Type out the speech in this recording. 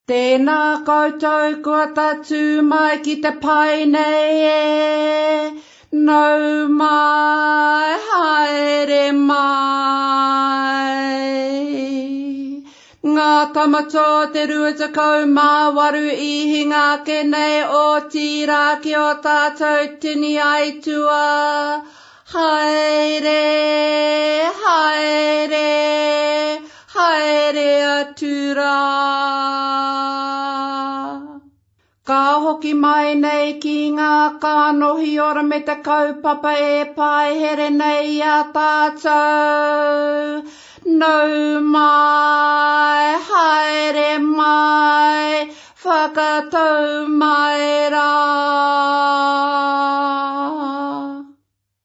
Tēnā koutou kua tatu mai ki te pai nei e, nau mai, haere mai. Ngā tamato te 28 I hinga kenei o tira ki o tātou tini aitua. Haere, haere, haere atura. Ka hoki mai nei ki ngā kānohi ora me te kaupapa e pai here nei a tātou. Nau mai, haere mai, whakatau mai rā.